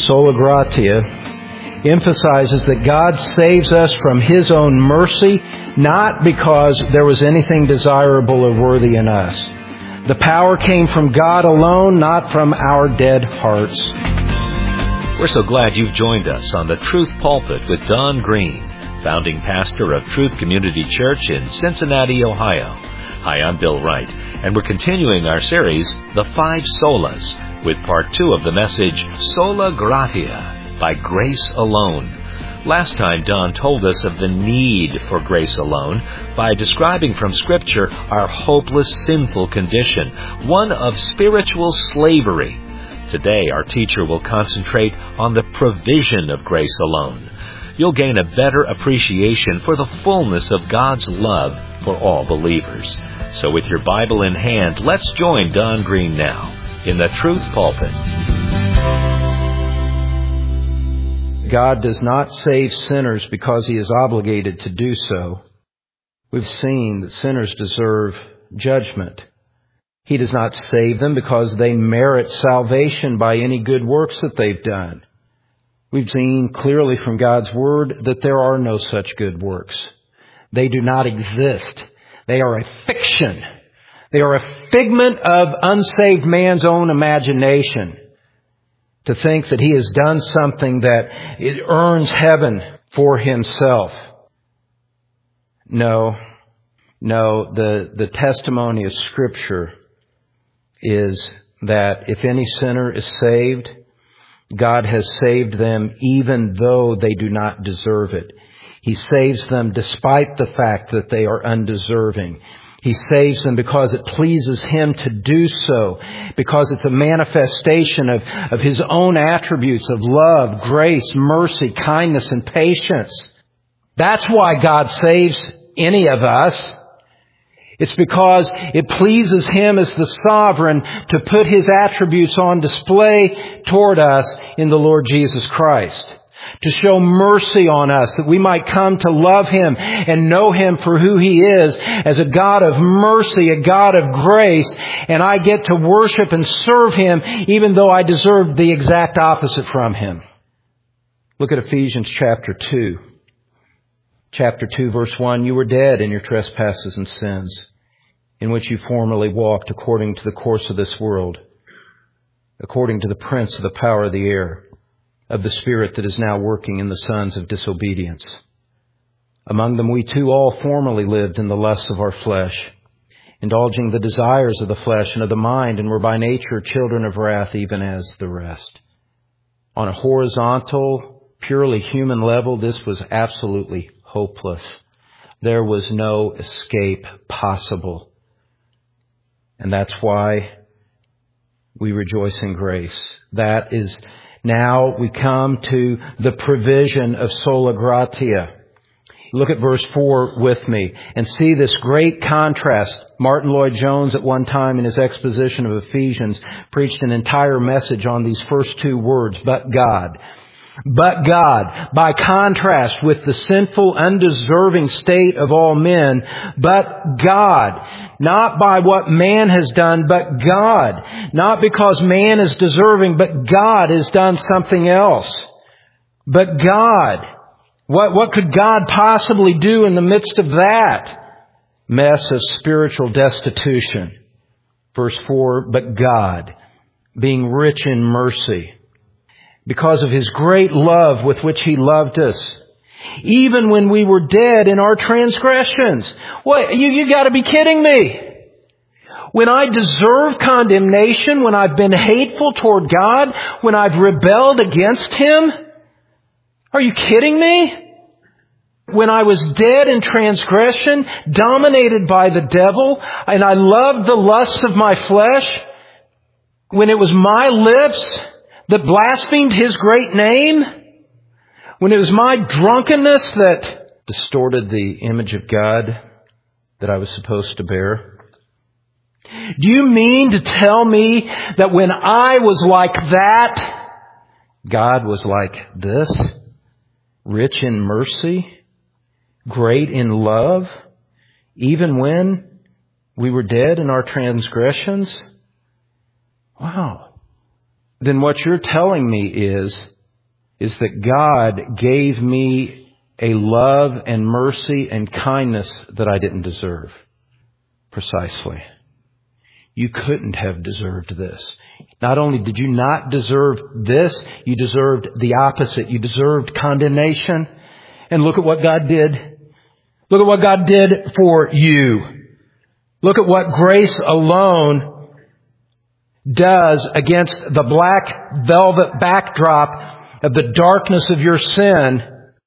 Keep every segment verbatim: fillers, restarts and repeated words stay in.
Sola Gratia, emphasizes that God saves us from His own mercy, not because there was anything desirable or worthy in us. The power came from God alone, not from our dead hearts. We're so glad you've joined us on the Truth Pulpit with Don Green, founding pastor of Truth Community Church in Cincinnati, Ohio. Hi, I'm Bill Wright, and we're continuing our series, The Five Solas, with part two of the message, Sola Gratia, by grace alone. Last time, Don told us of the need for grace alone by describing from Scripture our hopeless, sinful condition, one of spiritual slavery. Today, our teacher will concentrate on the provision of grace alone. You'll gain a better appreciation for the fullness of God's love for all believers. So with your Bible in hand, let's join Don Green now in the Truth Pulpit. God does not save sinners because He is obligated to do so. We've seen that sinners deserve judgment. He does not save them because they merit salvation by any good works that they've done. We've seen clearly from God's Word that there are no such good works. They do not exist. They are a fiction. They are a figment of unsaved man's own imagination to think that he has done something that it earns heaven for himself. No, no, the, the testimony of Scripture is that if any sinner is saved, God has saved them even though they do not deserve it. He saves them despite the fact that they are undeserving. He saves them because it pleases Him to do so, because it's a manifestation of, of His own attributes of love, grace, mercy, kindness, and patience. That's why God saves any of us. It's because it pleases Him as the sovereign to put His attributes on display toward us in the Lord Jesus Christ. To show mercy on us, that we might come to love Him and know Him for who He is, as a God of mercy, a God of grace, and I get to worship and serve Him even though I deserve the exact opposite from Him. Look at Ephesians chapter two. Chapter two, verse one, you were dead in your trespasses and sins, in which you formerly walked according to the course of this world, according to the prince of the power of the air, of the spirit that is now working in the sons of disobedience. Among them we too all formerly lived in the lusts of our flesh, indulging the desires of the flesh and of the mind, and were by nature children of wrath, even as the rest. On a horizontal, purely human level, this was absolutely hopeless. There was no escape possible. And that's why we rejoice in grace. That is, now we come to the provision of sola gratia. Look at verse four with me and see this great contrast. Martin Lloyd-Jones at one time in his exposition of Ephesians preached an entire message on these first two words, but God. But God, by contrast with the sinful, undeserving state of all men, but God, not by what man has done, but God, not because man is deserving, but God has done something else. But God, what, what could God possibly do in the midst of that mess of spiritual destitution? Verse four, but God, being rich in mercy, because of His great love with which He loved us, even when we were dead in our transgressions. What? You, you gotta be kidding me. When I deserve condemnation, when I've been hateful toward God, when I've rebelled against Him? Are you kidding me? When I was dead in transgression, dominated by the devil, and I loved the lusts of my flesh, when it was my lips that blasphemed His great name, when it was my drunkenness that distorted the image of God that I was supposed to bear? Do you mean to tell me that when I was like that, God was like this? Rich in mercy, great in love, even when we were dead in our transgressions? Wow. Then what you're telling me is is that God gave me a love and mercy and kindness that I didn't deserve. Precisely. You couldn't have deserved this. Not only did you not deserve this, you deserved the opposite. You deserved condemnation. And look at what God did. Look at what God did for you. Look at what grace alone does against the black velvet backdrop of the darkness of your sin.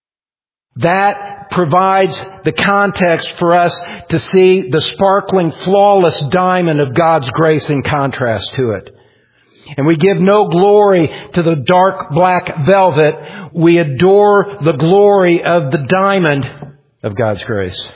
That provides the context for us to see the sparkling, flawless diamond of God's grace in contrast to it. And we give no glory to the dark black velvet. We adore the glory of the diamond of God's grace.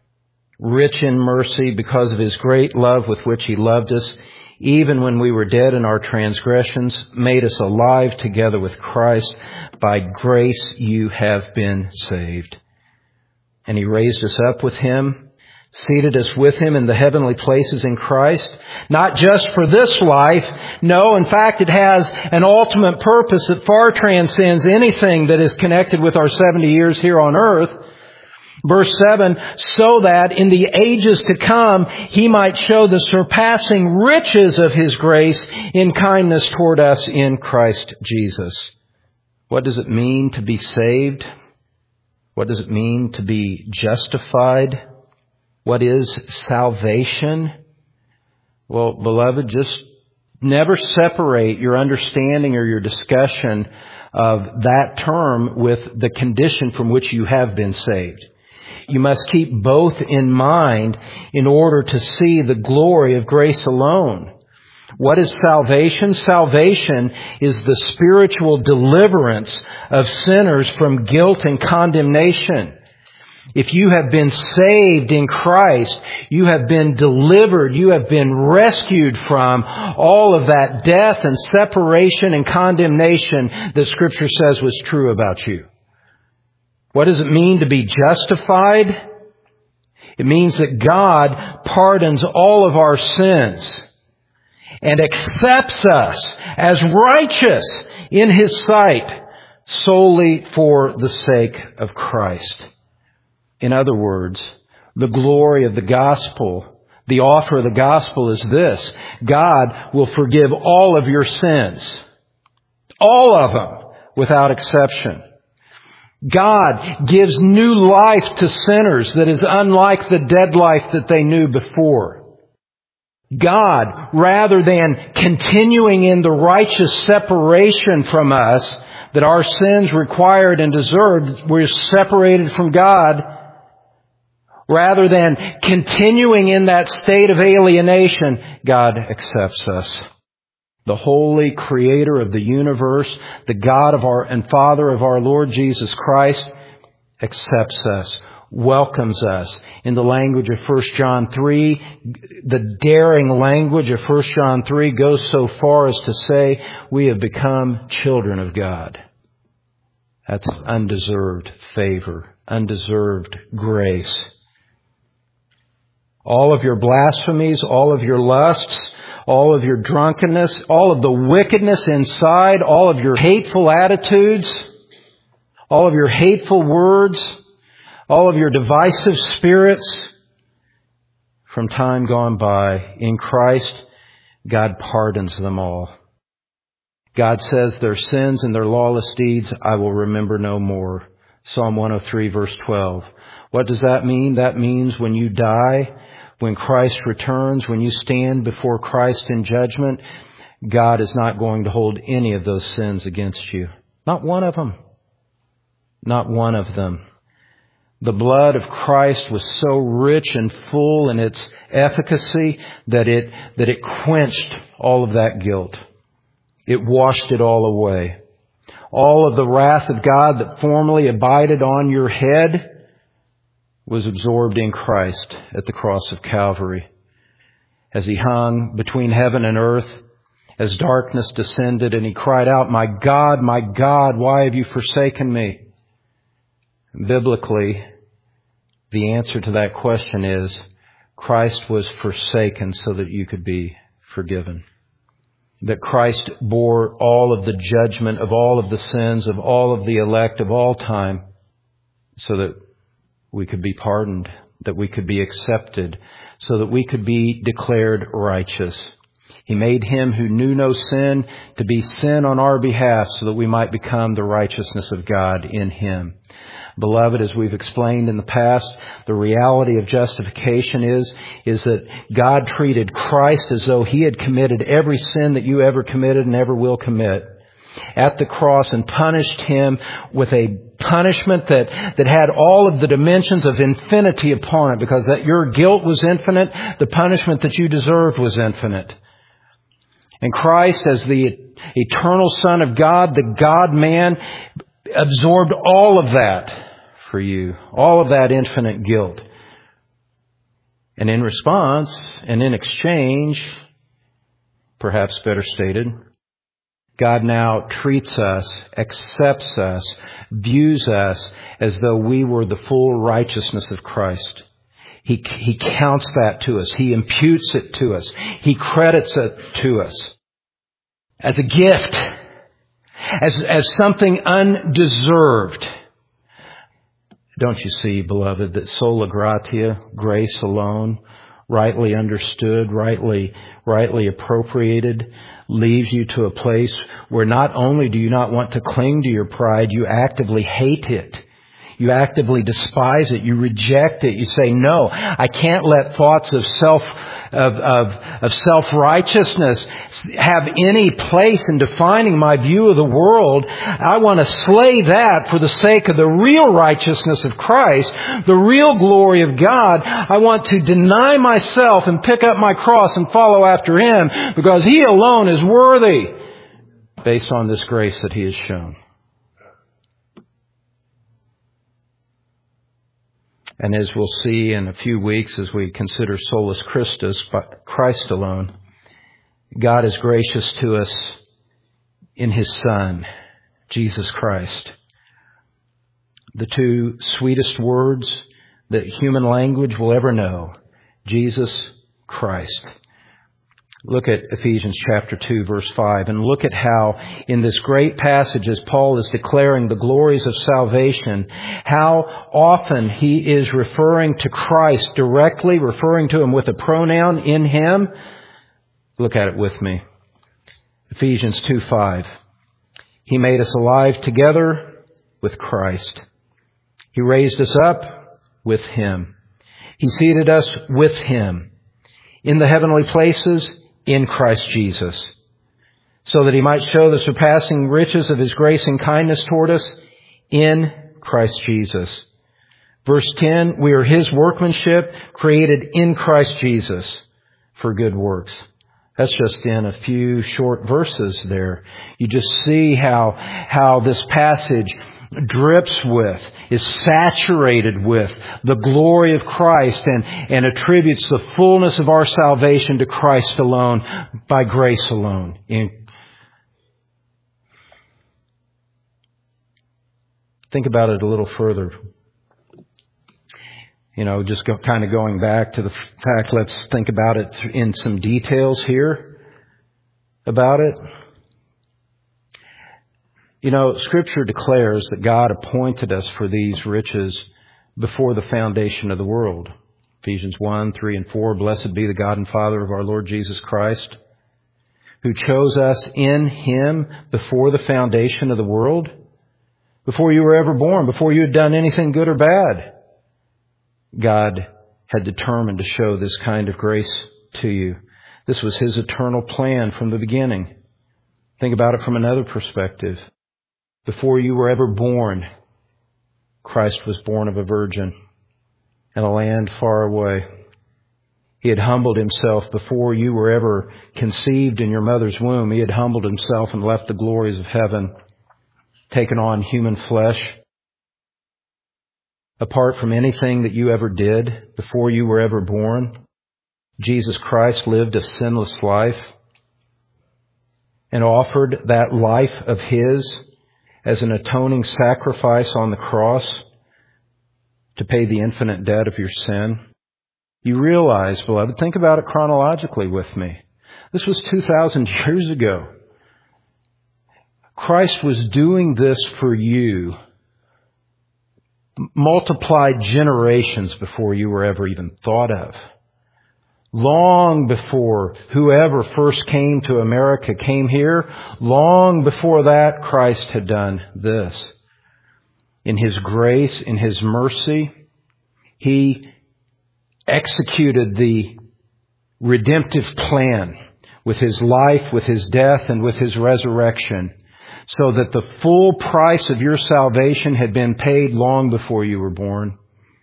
Rich in mercy because of His great love with which He loved us, even when we were dead in our transgressions, made us alive together with Christ. By grace you have been saved. And He raised us up with Him, seated us with Him in the heavenly places in Christ, not just for this life. No, in fact, it has an ultimate purpose that far transcends anything that is connected with our seventy years here on earth. Verse seven, so that in the ages to come He might show the surpassing riches of His grace in kindness toward us in Christ Jesus. What does it mean to be saved? What does it mean to be justified? What is salvation? Well, beloved, just never separate your understanding or your discussion of that term with the condition from which you have been saved. You must keep both in mind in order to see the glory of grace alone. What is salvation? Salvation is the spiritual deliverance of sinners from guilt and condemnation. If you have been saved in Christ, you have been delivered, you have been rescued from all of that death and separation and condemnation that Scripture says was true about you. What does it mean to be justified? It means that God pardons all of our sins and accepts us as righteous in His sight solely for the sake of Christ. In other words, the glory of the gospel, the offer of the gospel is this: God will forgive all of your sins. All of them, without exception. God gives new life to sinners that is unlike the dead life that they knew before. God, rather than continuing in the righteous separation from us that our sins required and deserved, we're separated from God. Rather than continuing in that state of alienation, God accepts us. The holy Creator of the universe, the God of our and Father of our Lord Jesus Christ, accepts us, welcomes us. In the language of First John three, the daring language of First John three goes so far as to say we have become children of God. That's undeserved favor, undeserved grace. All of your blasphemies, all of your lusts, all of your drunkenness, all of the wickedness inside, all of your hateful attitudes, all of your hateful words, all of your divisive spirits from time gone by, in Christ, God pardons them all. God says their sins and their lawless deeds I will remember no more. Psalm one oh three verse twelve. What does that mean? That means when you die, when Christ returns, when you stand before Christ in judgment, God is not going to hold any of those sins against you. Not one of them. Not one of them. The blood of Christ was so rich and full in its efficacy that it, that it quenched all of that guilt. It washed it all away. All of the wrath of God that formerly abided on your head was absorbed in Christ at the cross of Calvary. As He hung between heaven and earth, as darkness descended and He cried out, "My God, my God, why have you forsaken me?" Biblically, the answer to that question is Christ was forsaken so that you could be forgiven. that Christ bore all of the judgment of all of the sins of all of the elect of all time so that we could be pardoned, that we could be accepted, so that we could be declared righteous. He made Him who knew no sin to be sin on our behalf so that we might become the righteousness of God in Him. Beloved, as we've explained in the past, the reality of justification is, is that God treated Christ as though He had committed every sin that you ever committed and ever will commit at the cross and punished Him with a punishment that, that had all of the dimensions of infinity upon it, because that your guilt was infinite, the punishment that you deserved was infinite. And Christ, as the eternal Son of God, the God-man, absorbed all of that for you, all of that infinite guilt. And in response, and in exchange, perhaps better stated, God now treats us, accepts us, views us as though we were the full righteousness of Christ. He, he counts that to us. He imputes it to us. He credits it to us as a gift, as, as something undeserved. Don't you see, beloved, that sola gratia, grace alone, rightly understood, rightly, rightly appropriated, leaves you to a place where not only do you not want to cling to your pride, you actively hate it. You actively despise it. You reject it. You say, no, I can't let thoughts of self, of, of, of self-righteousness have any place in defining my view of the world. I want to slay that for the sake of the real righteousness of Christ, the real glory of God. I want to deny myself and pick up my cross and follow after Him because He alone is worthy based on this grace that He has shown. And as we'll see in a few weeks as we consider solus Christus, Christ alone, God is gracious to us in His Son, Jesus Christ. The two sweetest words that human language will ever know, Jesus Christ. Look at Ephesians chapter two, verse five, and look at how in this great passage, as Paul is declaring the glories of salvation, how often he is referring to Christ directly, referring to Him with a pronoun in Him. Look at it with me. Ephesians two five. He made us alive together with Christ. He raised us up with Him. He seated us with Him in the heavenly places in Christ Jesus, so that He might show the surpassing riches of His grace and kindness toward us in Christ Jesus. Verse ten, we are His workmanship, created in Christ Jesus for good works. That's just in a few short verses there. You just see how, how this passage drips with, is saturated with the glory of Christ and, and attributes the fullness of our salvation to Christ alone, by grace alone. In, think about it a little further. You know, just go, kind of going back to the fact, let's think about it in some details here about it. You know, Scripture declares that God appointed us for these riches before the foundation of the world. Ephesians one, three, and four, blessed be the God and Father of our Lord Jesus Christ, who chose us in Him before the foundation of the world, before you were ever born, before you had done anything good or bad. God had determined to show this kind of grace to you. This was His eternal plan from the beginning. Think about it from another perspective. Before you were ever born, Christ was born of a virgin in a land far away. He had humbled Himself before you were ever conceived in your mother's womb. He had humbled Himself and left the glories of heaven, taken on human flesh. Apart from anything that you ever did before you were ever born, Jesus Christ lived a sinless life and offered that life of His as an atoning sacrifice on the cross to pay the infinite debt of your sin. You realize, beloved, think about it chronologically with me, This was two thousand years ago. Christ was doing this for you, multiplied generations before you were ever even thought of. Long before whoever first came to America came here, long before that, Christ had done this. In His grace, in His mercy, He executed the redemptive plan with His life, with His death, and with His resurrection, so that the full price of your salvation had been paid long before you were born.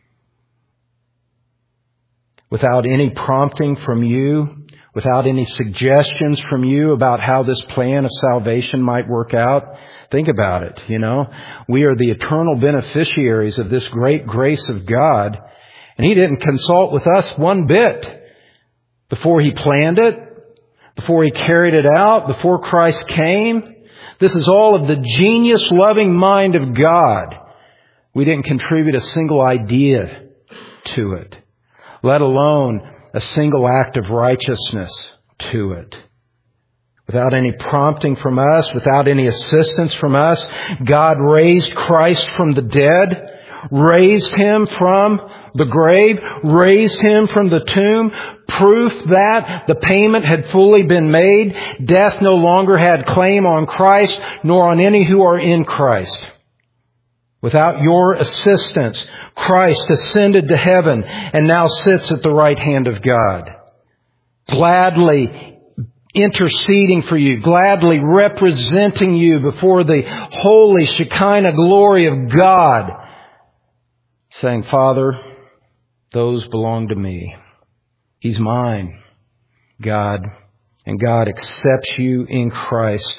Without any prompting from you, without any suggestions from you about how this plan of salvation might work out. Think about it, you know. We are the eternal beneficiaries of this great grace of God, and He didn't consult with us one bit before He planned it, before He carried it out, before Christ came. This is all of the genius, loving mind of God. We didn't contribute a single idea to it, let alone a single act of righteousness to it. Without any prompting from us, without any assistance from us, God raised Christ from the dead, raised Him from the grave, raised Him from the tomb, proof that the payment had fully been made. Death no longer had claim on Christ, nor on any who are in Christ. Without your assistance, Christ ascended to heaven and now sits at the right hand of God, gladly interceding for you, gladly representing you before the holy Shekinah glory of God, saying, Father, those belong to me. He's mine, God, and God accepts you in Christ.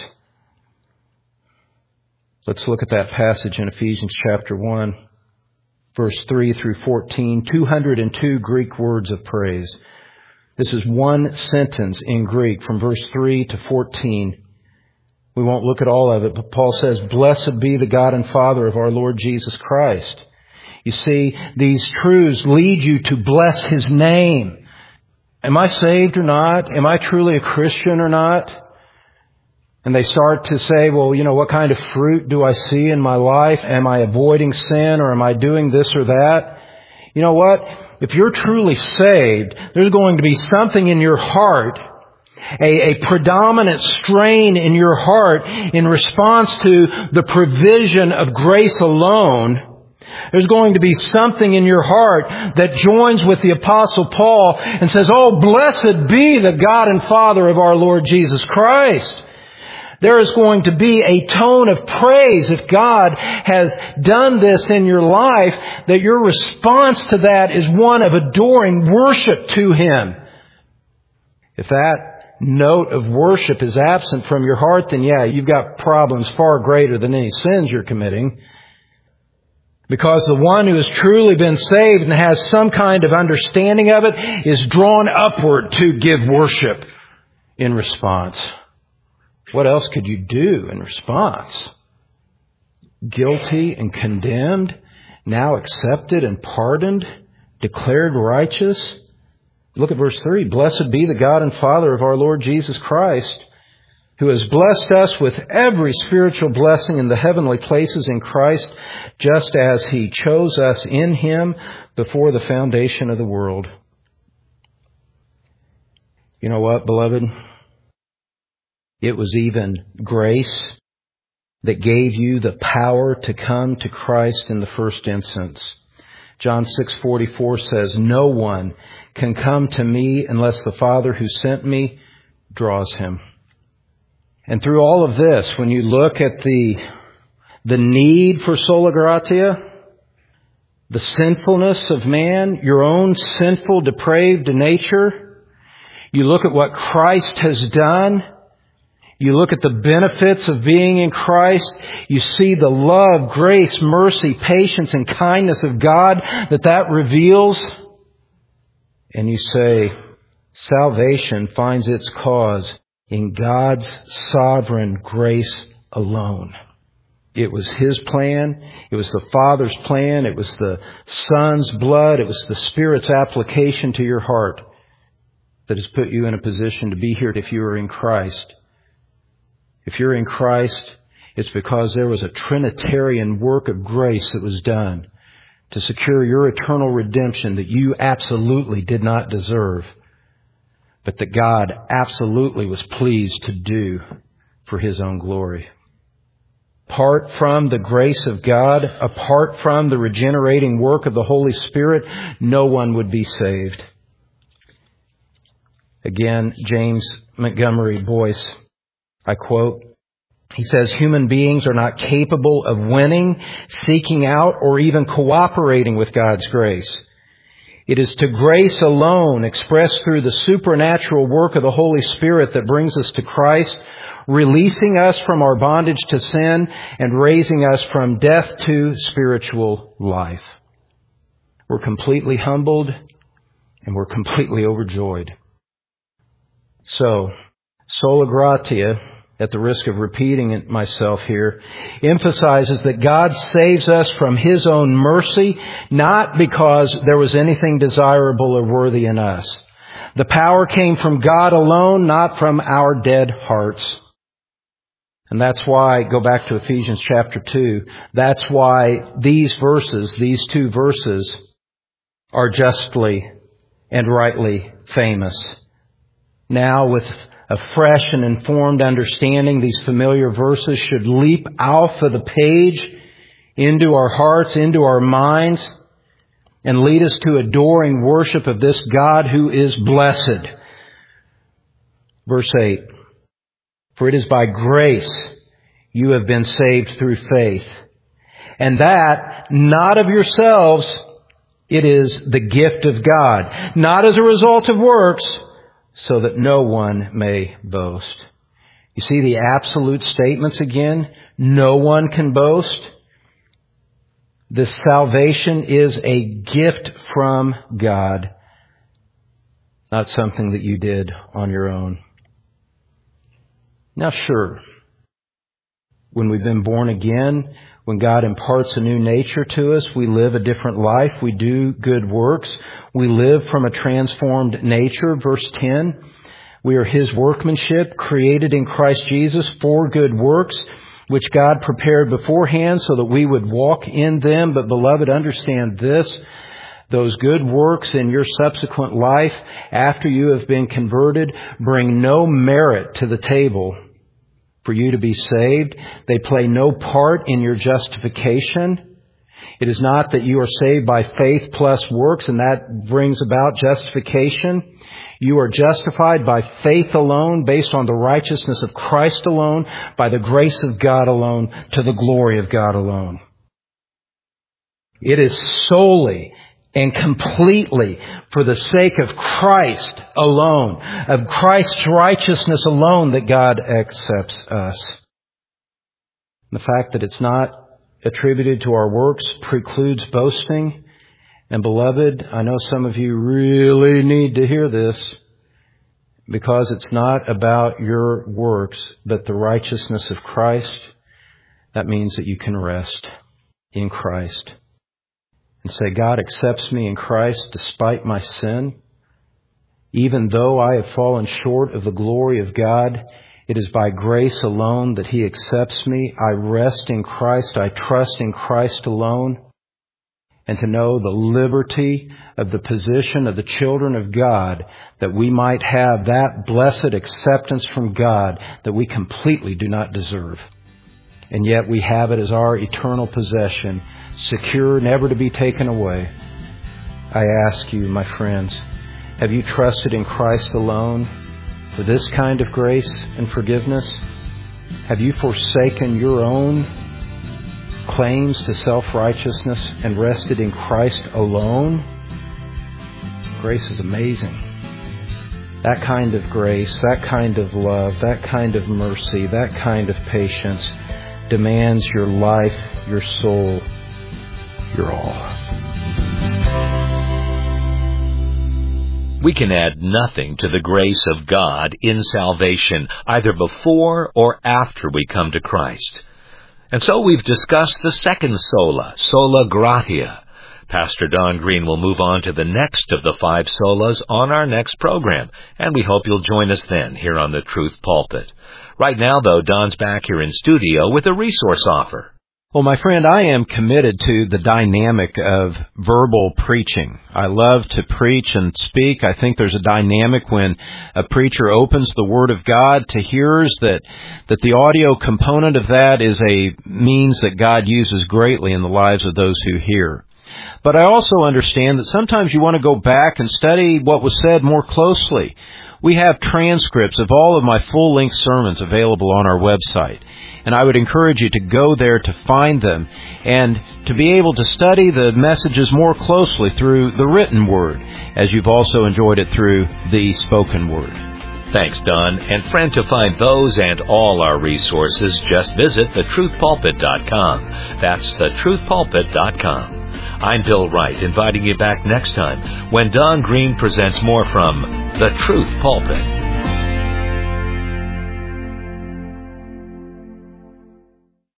Let's look at that passage in Ephesians chapter one, verse three through fourteen, two hundred two Greek words of praise. This is one sentence in Greek from verse three to fourteen. We won't look at all of it, but Paul says, Blessed be the God and Father of our Lord Jesus Christ. You see, these truths lead you to bless His name. Am I saved or not? Am I truly a Christian or not? And they start to say, well, you know, what kind of fruit do I see in my life? Am I avoiding sin, or am I doing this or that? You know what? If you're truly saved, there's going to be something in your heart, a, a predominant strain in your heart in response to the provision of grace alone. There's going to be something in your heart that joins with the Apostle Paul and says, oh, blessed be the God and Father of our Lord Jesus Christ. There is going to be a tone of praise if God has done this in your life, that your response to that is one of adoring worship to Him. If that note of worship is absent from your heart, then yeah, you've got problems far greater than any sins you're committing. Because the one who has truly been saved and has some kind of understanding of it is drawn upward to give worship in response. What else could you do in response? Guilty and condemned, now accepted and pardoned, declared righteous. Look at verse three. Blessed be the God and Father of our Lord Jesus Christ, who has blessed us with every spiritual blessing in the heavenly places in Christ, just as He chose us in Him before the foundation of the world. You know what, beloved? It was even grace that gave you the power to come to Christ in the first instance. John six forty-four says, no one can come to me unless the Father who sent me draws him. And through all of this, when you look at the, the need for sola gratia, the sinfulness of man, your own sinful, depraved nature, you look at what Christ has done, you look at the benefits of being in Christ, you see the love, grace, mercy, patience, and kindness of God that that reveals, and you say, salvation finds its cause in God's sovereign grace alone. It was His plan. It was the Father's plan. It was the Son's blood. It was the Spirit's application to your heart that has put you in a position to be here if you are in Christ. If you're in Christ, it's because there was a Trinitarian work of grace that was done to secure your eternal redemption that you absolutely did not deserve, but that God absolutely was pleased to do for His own glory. Apart from the grace of God, apart from the regenerating work of the Holy Spirit, no one would be saved. Again, James Montgomery Boyce, I quote, he says, human beings are not capable of winning, seeking out, or even cooperating with God's grace. It is to grace alone, expressed through the supernatural work of the Holy Spirit, that brings us to Christ, releasing us from our bondage to sin and raising us from death to spiritual life. We're completely humbled and we're completely overjoyed. So, sola gratia, at the risk of repeating it myself here, emphasizes that God saves us from His own mercy, not because there was anything desirable or worthy in us. The power came from God alone, not from our dead hearts. And that's why, go back to Ephesians chapter two, that's why these verses, these two verses, are justly and rightly famous. Now, with a fresh and informed understanding, these familiar verses should leap off of the page into our hearts, into our minds, and lead us to adoring worship of this God who is blessed. Verse eight, for it is by grace you have been saved through faith, and that not of yourselves, it is the gift of God, not as a result of works, so that no one may boast. You see the absolute statements again? No one can boast. This salvation is a gift from God, not something that you did on your own. Now, sure, when we've been born again, when God imparts a new nature to us, we live a different life. We do good works. We live from a transformed nature. Verse ten, we are His workmanship, created in Christ Jesus for good works, which God prepared beforehand so that we would walk in them. But beloved, understand this. Those good works in your subsequent life, after you have been converted, bring no merit to the table for you to be saved. They play no part in your justification. It is not that you are saved by faith plus works and that brings about justification. You are justified by faith alone, based on the righteousness of Christ alone, by the grace of God alone, to the glory of God alone. It is solely and completely for the sake of Christ alone, of Christ's righteousness alone, that God accepts us. The fact that it's not attributed to our works precludes boasting. And beloved, I know some of you really need to hear this, because it's not about your works, but the righteousness of Christ. That means that you can rest in Christ and say, God accepts me in Christ despite my sin. Even though I have fallen short of the glory of God, it is by grace alone that He accepts me. I rest in Christ. I trust in Christ alone. And to know the liberty of the position of the children of God, that we might have that blessed acceptance from God that we completely do not deserve. And yet we have it as our eternal possession, secure, never to be taken away. I ask you, my friends, have you trusted in Christ alone for this kind of grace and forgiveness? Have you forsaken your own claims to self-righteousness and rested in Christ alone? Grace is amazing. That kind of grace, that kind of love, that kind of mercy, that kind of patience demands your life, your soul, your all. We can add nothing to the grace of God in salvation, either before or after we come to Christ. And so we've discussed the second sola, sola gratia, Pastor Don Green will move on to the next of the five solas on our next program, and we hope you'll join us then here on the Truth Pulpit. Right now, though, Don's back here in studio with a resource offer. Well, my friend, I am committed to the dynamic of verbal preaching. I love to preach and speak. I think there's a dynamic when a preacher opens the Word of God to hearers that, that the audio component of that is a means that God uses greatly in the lives of those who hear. But I also understand that sometimes you want to go back and study what was said more closely. We have transcripts of all of my full-length sermons available on our website. And I would encourage you to go there to find them and to be able to study the messages more closely through the written word, as you've also enjoyed it through the spoken word. Thanks, Don. And friend, to find those and all our resources, just visit the truth pulpit dot com. That's the truth pulpit dot com. I'm Bill Wright, inviting you back next time when Don Green presents more from the Truth Pulpit.